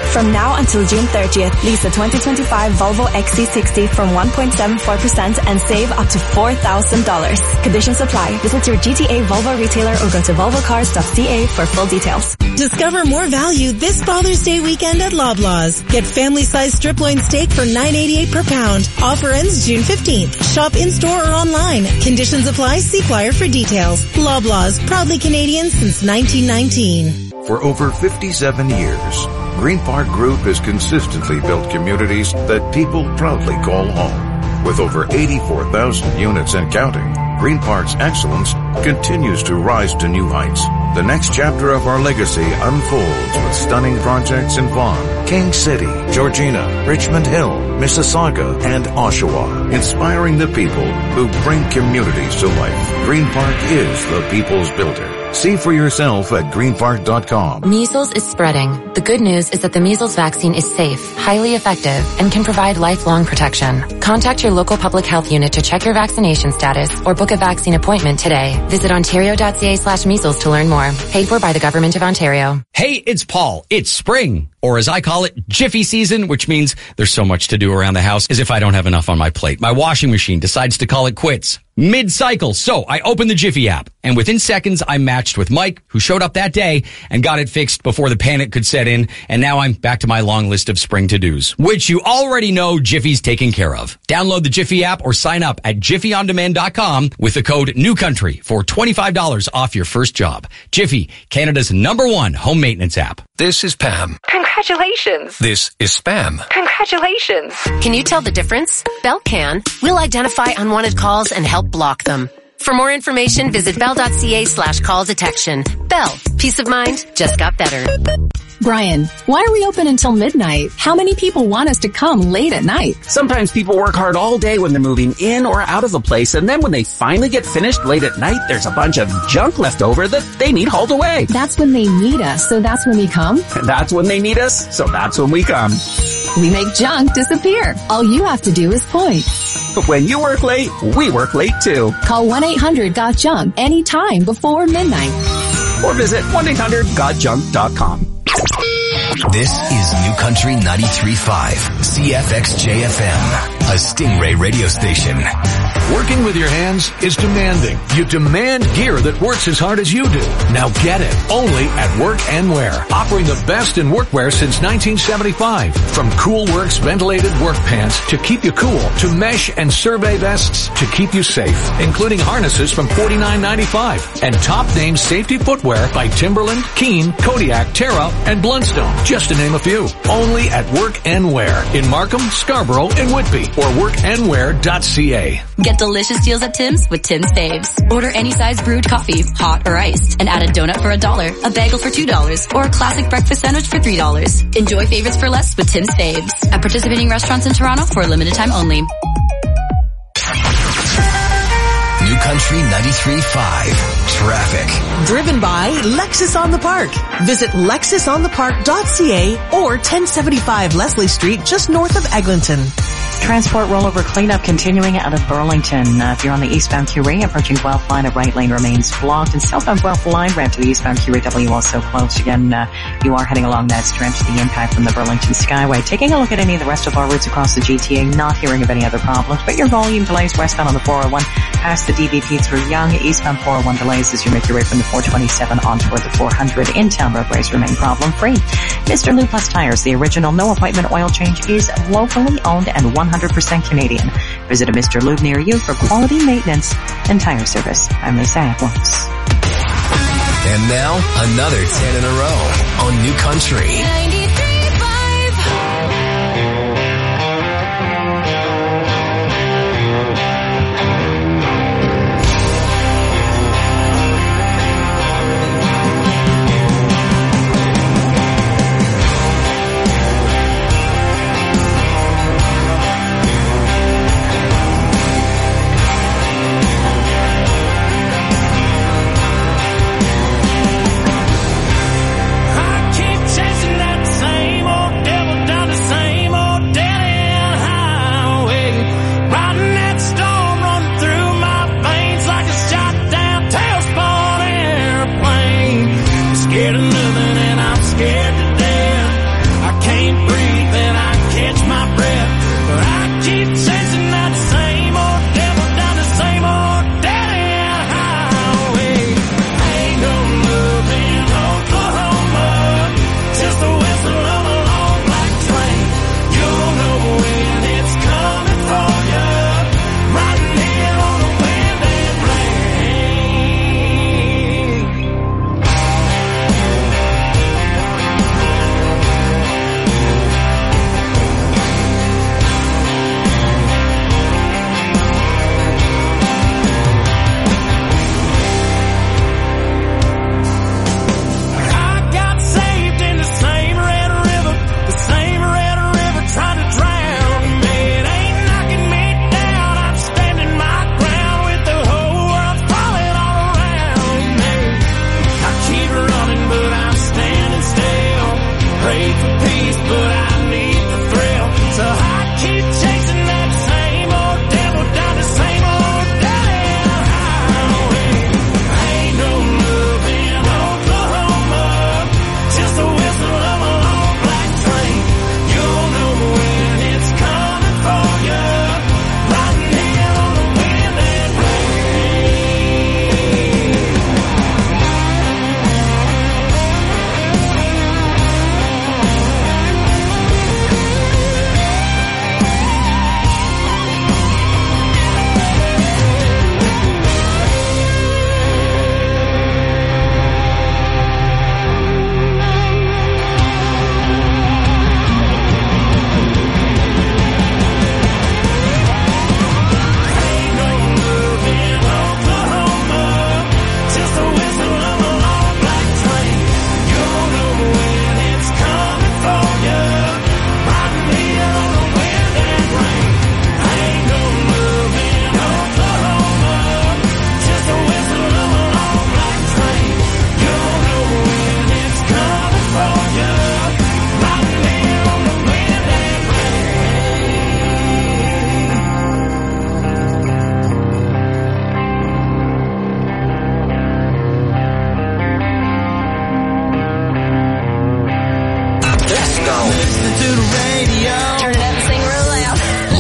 From now until June thirtieth, lease a twenty twenty-five Volvo X C sixty from one point seven four percent and save up to four thousand dollars. Conditions apply. Visit your G T A Volvo retailer or go to volvo cars dot c a for full details. Discover more value this Father's Day weekend at Loblaws. Get family-sized strip loin steak for nine eighty-eight per pound. Offer ends June fifteenth. Shop in-store or online. Conditions apply. See flyer for details. Loblaws, proudly Canadian since nineteen nineteen. For over fifty-seven years, Green Park Group has consistently built communities that people proudly call home. With over eighty-four thousand units and counting, Green Park's excellence continues to rise to new heights. The next chapter of our legacy unfolds with stunning projects in Vaughan, King City, Georgina, Richmond Hill, Mississauga, and Oshawa, inspiring the people who bring communities to life. Green Park is the people's builder. See for yourself at green park dot com. Measles is spreading. The good news is that the measles vaccine is safe, highly effective, and can provide lifelong protection. Contact your local public health unit to check your vaccination status or book a vaccine appointment today. Visit ontario dot c a slash measles to learn more. Paid for by the Government of Ontario. Hey, it's Paul. It's spring, or as I call it, Jiffy season, which means there's so much to do around the house as if I don't have enough on my plate. My washing machine decides to call it quits mid-cycle. So I opened the Jiffy app, and within seconds I matched with Mike, who showed up that day and got it fixed before the panic could set in. And now I'm back to my long list of spring to-dos, which you already know Jiffy's taken care of. Download the Jiffy app or sign up at jiffy on demand dot com with the code NEWCOUNTRY for twenty-five dollars off your first job. Jiffy, Canada's number one home maintenance app. This is Pam. Congratulations. This is Spam. Congratulations. Can you tell the difference? Bell can. We'll identify unwanted calls and help block them. For more information, visit bell dot c a slash call detection. Bell. Peace of mind just got better. Brian, why are we open until midnight? How many people want us to come late at night? Sometimes people work hard all day when they're moving in or out of a place, and then when they finally get finished late at night, there's a bunch of junk left over that they need hauled away. That's when they need us, so that's when we come? And that's when they need us, so that's when we come. We make junk disappear. All you have to do is point. When you work late, we work late too. Call one eight hundred got junk anytime before midnight. Or visit one eight hundred got junk dot com. This is New Country ninety-three point five, C F X J F M, a Stingray radio station. Working with your hands is demanding. You demand gear that works as hard as you do. Now get it. Only at Work and Wear. Offering the best in workwear since nineteen seventy-five. From Cool Works ventilated work pants to keep you cool, to mesh and survey vests to keep you safe, including harnesses from forty-nine ninety-five. And top name safety footwear by Timberland, Keen, Kodiak, Terra, and Blundstone, just to name a few. Only at Work and Wear in Markham, Scarborough, and Whitby, or work and wear dot c a. Get delicious deals at Tim's with Tim's Faves. Order any size brewed coffee, hot or iced, and add a donut for a dollar, a bagel for two dollars, or a classic breakfast sandwich for three dollars. Enjoy favorites for less with Tim's Faves at participating restaurants in Toronto for a limited time only. New Country ninety-three point five. Traffic. Driven by Lexus on the Park. Visit lexus on the park dot c a or ten seventy-five Leslie Street just north of Eglinton. Transport rollover cleanup continuing out of Burlington. Uh, if you're on the eastbound Q Ray, approaching Guelph line, a right lane remains blocked. And southbound Guelph line ramp to the eastbound Q Ray W also closed. Again, uh, you are heading along that stretch, the impact from the Burlington Skyway. Taking a look at any of the rest of our routes across the G T A, not hearing of any other problems, but your volume delays westbound on the four oh one, past the D V P through Yonge, eastbound four oh one delays as you make your way from the four twenty-seven on toward the four hundred. In-town roadways remain problem-free. Mister Lou Plus Tires, the original no-appointment oil change, is locally owned and one hundred percent Canadian. Visit a Mister Lube near you for quality maintenance and tire service. I'm Lisa Edwards. And now, another ten in a row on New Country. I keep chasing that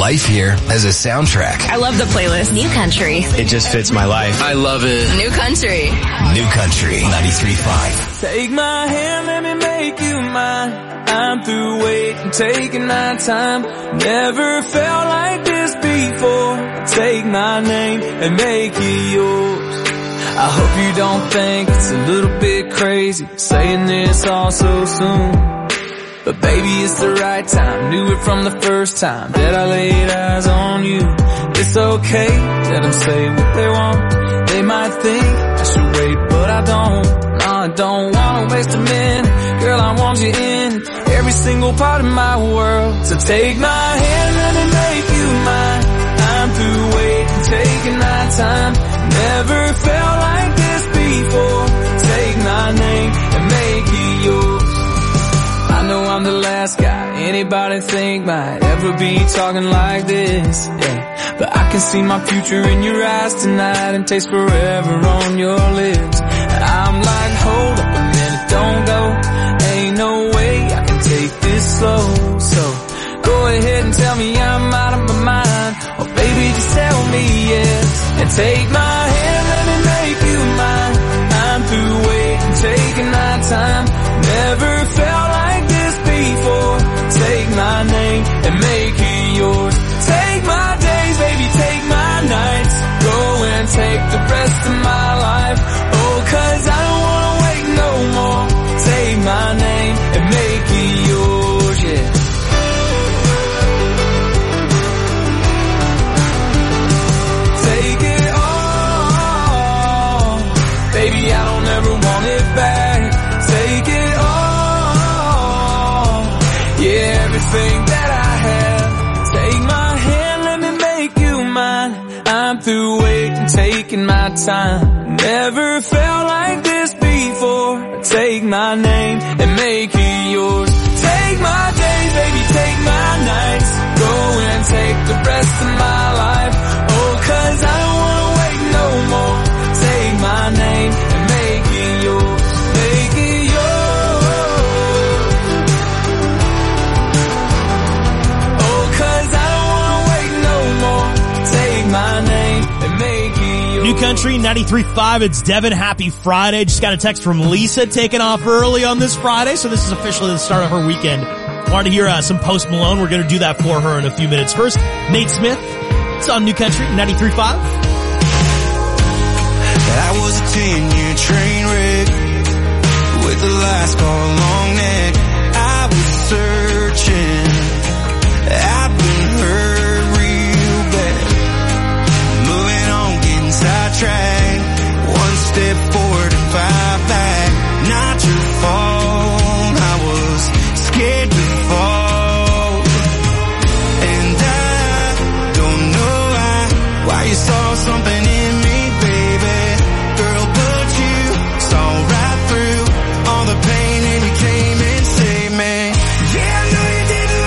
life here has a soundtrack. I love the playlist. New Country. It just fits my life. I love it. New Country. New Country ninety-three point five. Take my hand, let me make you mine. I'm through waiting, taking my time. Never felt like this before. Take my name and make it yours. I hope you don't think it's a little bit crazy saying this all so soon. But baby, it's the right time. Knew it from the first time that I laid eyes on you. It's okay, let them say what they want. They might think I should wait, but I don't. No, I don't wanna waste a minute. Girl, I want you in every single part of my world. So take my hand, let me make you mine. I'm through waiting, taking my time. Never felt like this before. Take my name and make it yours. I know I'm the last guy anybody think might ever be talking like this, yeah. But I can see my future in your eyes tonight and taste forever on your lips. I'm like, hold up a minute, don't go. Ain't no way I can take this slow. So go ahead and tell me I'm out of my mind. Or baby, just tell me yes. And take my hand, let me make you mine. I'm through waiting, taking my time. Never felt like this before. Take my name and make it yours. Take my days, baby, take my nights. Go and take the rest of my life. Oh, cause I don't wanna wait no more. Take my name and make it yours, yeah. Take it all. Baby, I don't ever want it back. Take it all. Yeah, everything that I have. Take my hand, let me make you mine. I'm through waiting, taking my time. Never felt like this before. Take my name and make it yours. Take my days, baby, take my nights. Go and take the rest of my life. Oh, cause I don't wanna wait no more. Take my name and make it yours. Make it yours. Oh, cause I don't wanna wait no more. Take my name and make it yours. New Country ninety-three point five, it's Devin. Happy Friday. Just got a text from Lisa taking off early on this Friday, so this is officially the start of her weekend. Wanted to hear uh, some Post Malone. We're going to do that for her in a few minutes. First, Nate Smith. It's on New Country ninety-three point five. I was a ten-year train wreck with the lights all long neck. I was searching. I've been hurt real bad. Moving on, getting sidetracked. One step forward and five back. Not your fault. I was scared to fall. And I don't know why. Why you saw something in me, baby. Girl, but you saw right through all the pain and you came and saved me. Yeah, I know you didn't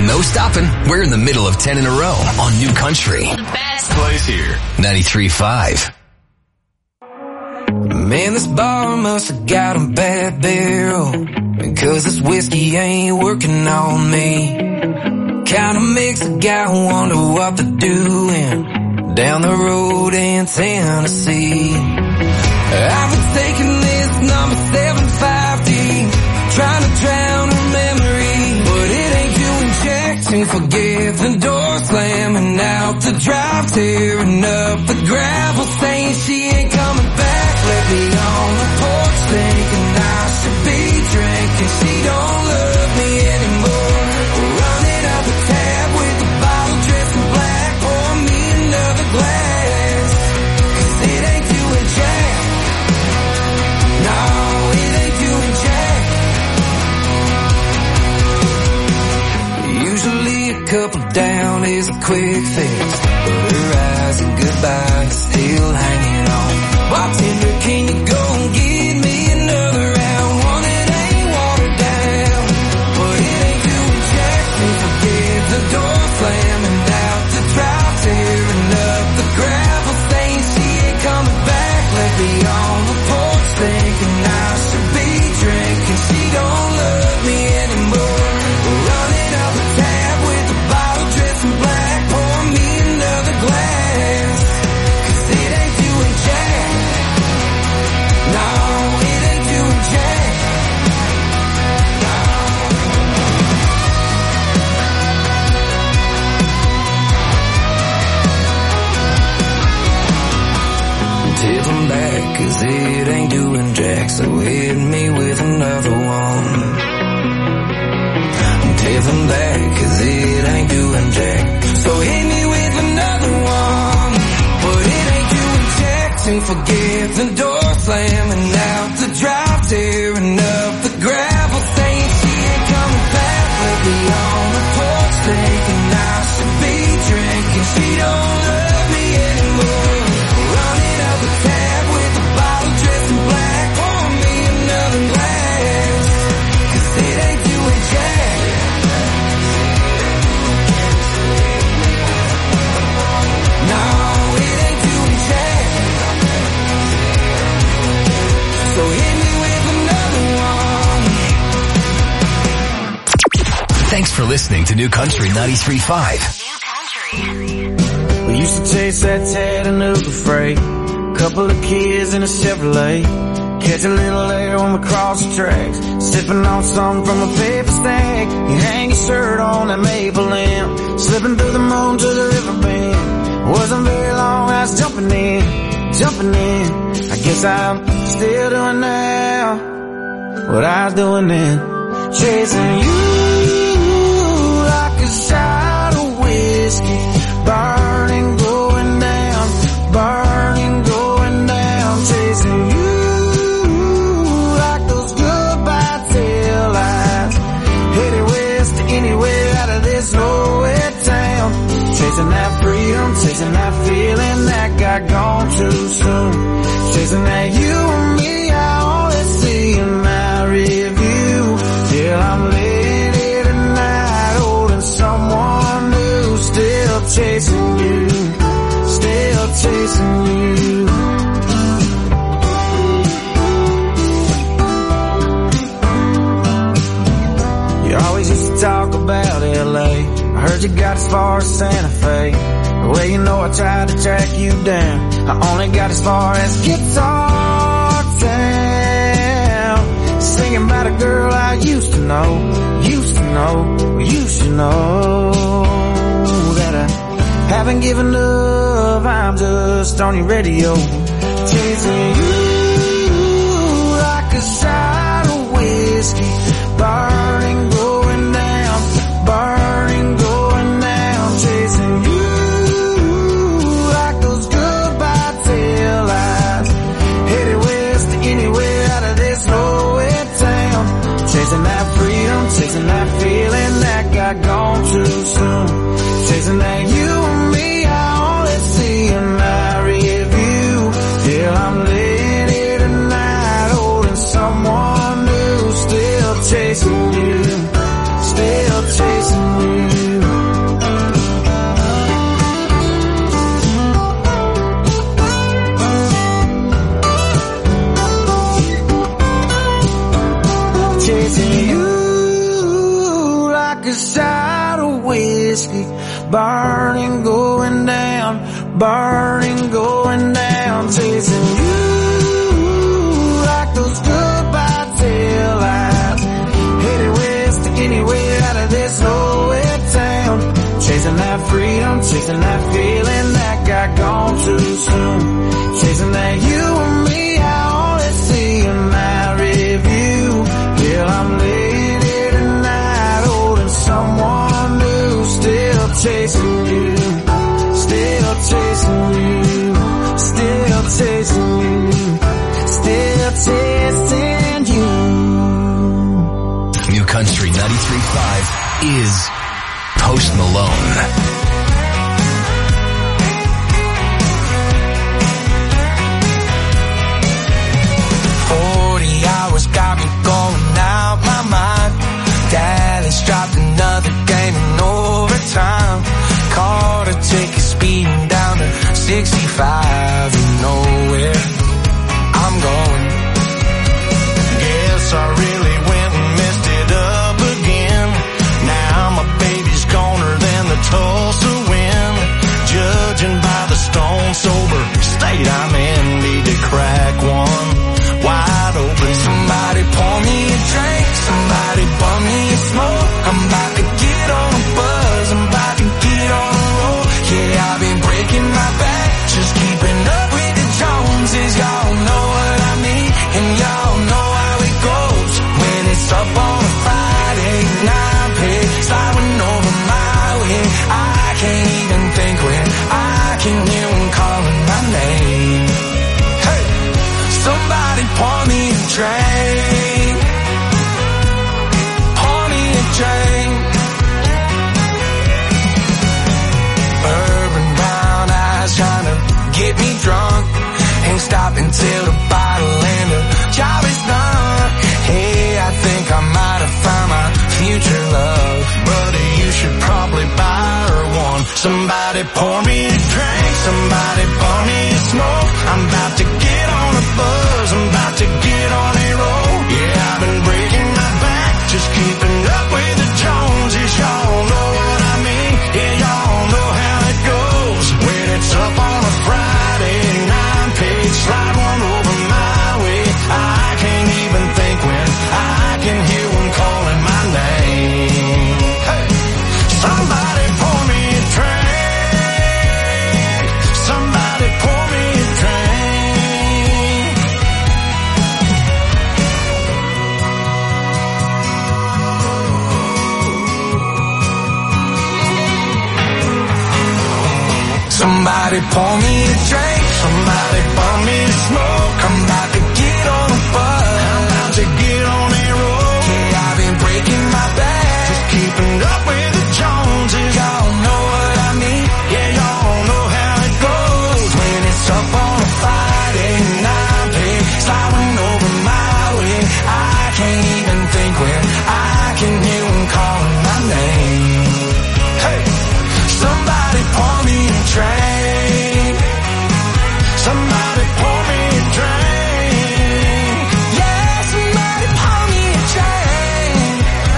No stopping. We're in the middle of ten in a row on New Country. The best place here. ninety-three point five. Man, this bar must have got a bad barrel, because this whiskey ain't working on me. Kinda makes a guy wonder what they're doing down the road in Tennessee. I've been taking this number seven five D, trying to drown her memory, but it ain't doing jack to forget the door slamming out the drive, tearing up the gravel, saying she ain't coming back. Left me on the porch thinking I should be drinking. She don't love me anymore. Running up a tab with the bottle dressed in black. Pour me another glass, 'cause it ain't doing jack. No, it ain't doing jack. Usually a couple down is a quick fix, but her eyes and goodbye is still hanging on. Bartender, can you go and give me another round? One that ain't watered down, but it ain't doing jack to forget the door slamming out the drive, tearing up the gravel, saying she ain't coming back. Left me on the porch thinking I should be drinking. She don't love me anymore. Running up a tab with a bottle dressed in black. Pour me another glass, 'cause it ain't doing jack. No, it ain't doing jack. No. Tip them back, 'cause it ain't doing jack, so hit me with another one. Tip them back, 'cause it ain't doing jack, so hit me with another one. But it ain't doing jack to forget the door slamming out the drive, tearing up the gravel, saying she ain't coming back. Left me on the porch thinking I should be drinking. She don't love me anymore. Running up a tab with a bottle dressed in black. Pour me another glass, 'cause it ain't doing jack. No, it ain't doing jack. So hit me with another one. Thanks for listening to New Country ninety-three point five. We used to chase that Chattanooga freight, couple of kids in a Chevrolet, catch a little air when we cross the tracks, sipping on something from a paper stack. You hang your shirt on that maple limb, slipping through the moon to the river bend. Wasn't very long, I was jumping in, jumping in. I guess I'm still doing now what I was doing then, chasing you like a shot of whiskey, burning, going down, burning, going down, chasing you like those goodbye tail lights, headed west to anywhere out of this nowhere town, chasing that freedom, chasing that feeling that got gone too soon, chasing that you and me I only see in my review, till I'm laying here tonight holding someone new, still chasing you, still chasing you. You always used to talk about L A, I heard you got as far as Santa Fe. Well, you know I tried to track you down, I only got as far as Guitar Town, singing about a girl I used to know, used to know, used to know, that I haven't given up, I'm just on your radio, chasing you like a shot of whiskey, burning, going down, burning, going down, chasing you like those goodbye tail lights, headed west to anywhere out of this nowhere town, chasing that freedom, chasing that feeling that got gone too soon, chasing that you and me I only see in my review, till I'm laying here tonight holding someone new, still chasing you, still chasing you. whiskey. Burning, going down, burning, going down, chasing you like those goodbye taillights. Headed west, anywhere out of this nowhere town. Chasing that freedom, chasing that feeling that got gone too soon. Chasing that you and me, I only see in that review. Yeah, I'm laying here tonight, holding someone new. Still chasing you, still chasing you, still chasing you, still chasing you. New Country ninety-three point five is Post Malone. Forty hours got me going out my mind. Dallas dropped another game in overtime. Caught a ticket speeding down to sixty-five and nowhere I'm going. Guess I really went and messed it up again. Now my baby's goner than the Tulsa wind. Judging by the stone sober state I'm in, need to crack one wide open. Somebody pour me a drink, somebody bum me a smoke. I'm about to get on a buzz, I'm about to get on a roll. Yeah, I've been breaking my back, just keeping up with the Joneses. Y'all know what I mean, and y'all know how it goes. When it's up on a Friday night, pay sliding over my way. I can't even think when I can hear them calling my name. Hey, somebody pour me a drink, pour me a drink. Urban brown eyes trying to get me drunk. Ain't stopping till the bottle and the job is done. Hey, I think I might have found my future love, buddy, you should probably buy her one. Somebody pour me a drink, somebody pour me a smoke. I'm about to get on a buzz, I'm about to get on a roll. Yeah, I've been breaking my back, just keeping up with the Joneses. Y'all know what I mean, yeah, y'all know how it goes. When it's up on a Friday night, page slide one over my way. I can't even think when I can hear one calling my name. Hey, somebody pour me a drink, somebody pour me a drink. Somebody pour me a drink, somebody pour me a smoke. I'm about to get on a buzz, I'm about to get on a roll. Yeah, I've been breaking my back, just keeping up with the Joneses. Y'all know what I mean, yeah, y'all know how it goes. When it's up on a Friday night, pay sliding over my way. I can't even think when I can hear them calling my name. Hey, somebody pour me a drink, somebody pour me a drink. Yeah, somebody pour me a drink.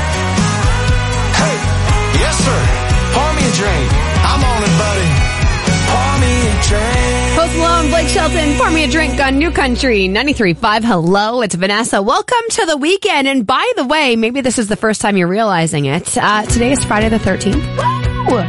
Hey, yes sir, pour me a drink. I'm on it, buddy. Pour me a drink. Post Malone, Blake Shelton, pour me a drink on New Country ninety-three point five. Hello, it's Vanessa. Welcome to the weekend. And by the way, maybe this is the first time you're realizing it. Uh, today is Friday the thirteenth. Woo!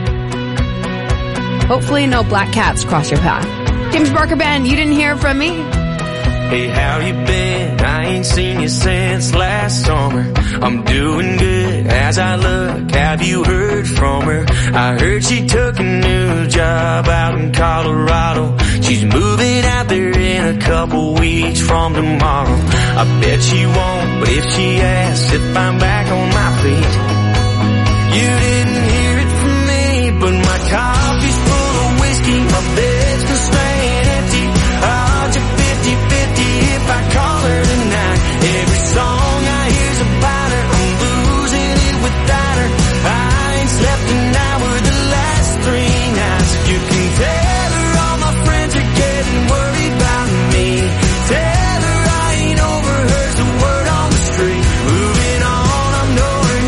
Hopefully no black cats cross your path. James Barker Band, you didn't hear from me? Hey, how you been? I ain't seen you since last summer. I'm doing good as I look. Have you heard from her? I heard she took a new job out in Colorado. She's moving out there in a couple weeks from tomorrow. I bet she won't, but if she asks if I'm back on my feet, you didn't hear it from me, but my coffee's full of whiskey, my bed's been staying empty. I'll just fifty fifty if I call her tonight. Every song I hear's about her, I'm losing it without her. I ain't slept an hour the last three nights. You can tell her all my friends are getting worried about me. Tell her I ain't over her's the word on the street. Moving on, I'm nowhere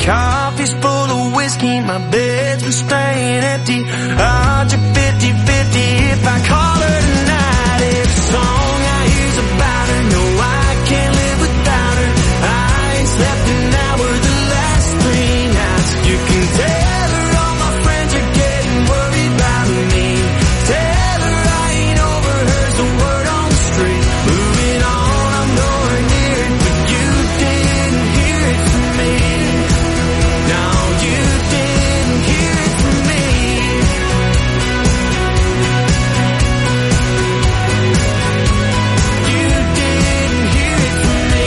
coffee's full of whiskey, my bed's been staying empty. Odds are fifty fifty if I call her tonight. It's a song I hear's about her, no I can't live without her. I ain't slept an hour the last three nights. You can tell her all my friends are getting worried about me. Tell her I ain't over her's the word on the street. Moving on, I'm nowhere near it, but you didn't hear it from me. No, you didn't hear it from me. You didn't hear it from me.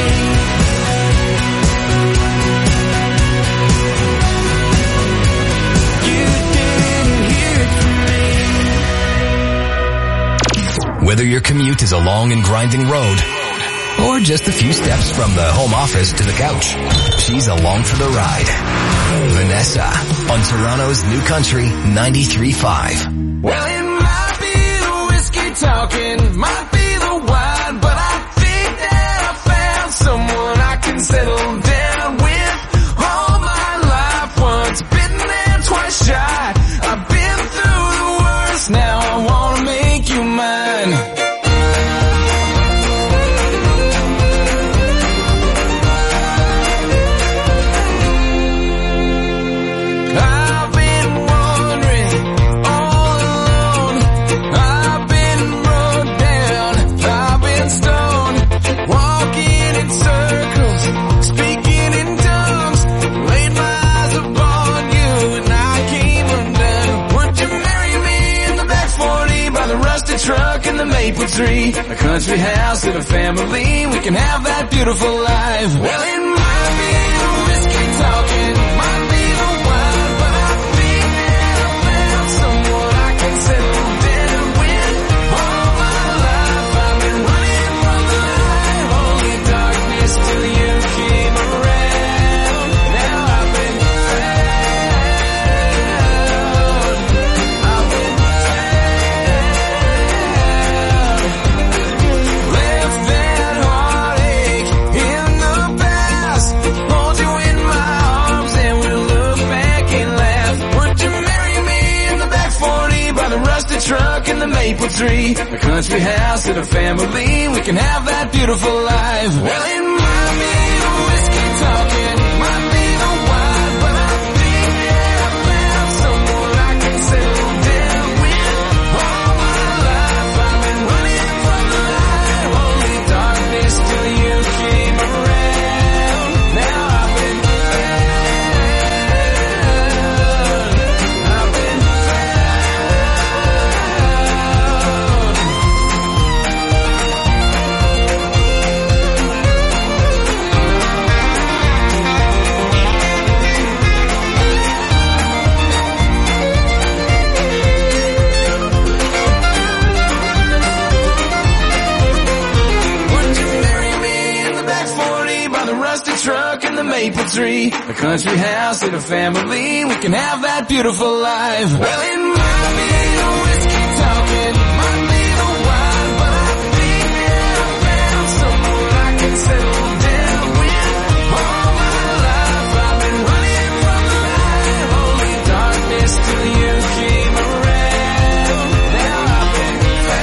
You didn't hear it from me. Whether your commute is a long and grinding road or just a few steps from the home office to the couch, she's along for the ride. Vanessa on Toronto's New Country ninety-three point five. Well, it might be the whiskey talking, might be the wine, but I think that I found someone I can settle down with. All my life, once bitten and twice shy. I've been through the worst, now I wanna make you mine. I've been wandering all alone. I've been rode down. I've been stoned. Walking in circles, speaking in tongues. Laid my eyes upon you and I came undone. Would you marry me in the back forty by the rusted truck and the maple tree? A country house and a family, we can have that beautiful life. Well, it might be the whiskey talking, might be the wine, but I think that I found someone I can settle down with. All my life I've been running from the light, only darkness till you came around. Now I've been found. I've been left that heartache in the past. Hold you in my arms and we'll look back and laugh. Would you marry me in the back forty by the rusted truck and the maple tree? A country house and a family, we can have that beautiful life. Well, it might be the whiskey talking, might be the wine, but I think that I found someone I can settle down with. All my life I've been running from the light, only darkness till you came around. Now I've been found. I've been Would you marry me in the back forty by the rusted truck and the maple tree? A country house and a family, we can have that beautiful life. Well, it might be the whiskey talking, might be the wine, but I think that I found someone I can settle down with. All my life I've been running from the light, only darkness till you came around. Now I've been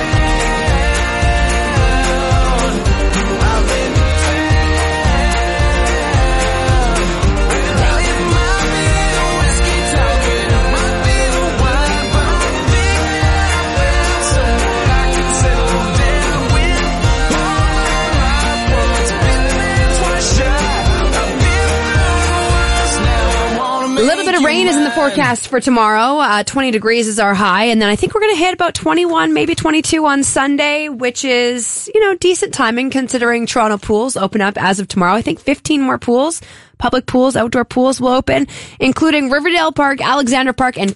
found. I've been well, it might be the whiskey talking, might be the wine, but I think that I found someone I can settle down with. All my life, once bitten and twice shy. I've been through the worst, now I wanna A make little bit of you rain is in the mine. forecast for tomorrow. Uh, twenty degrees is our high. And then I think we're going to hit about twenty-one, maybe twenty-two on Sunday, which is, you know, decent timing considering Toronto pools open up as of tomorrow. I think fifteen more pools, public pools, outdoor pools will open, including Riverdale Park, Alexander Park, and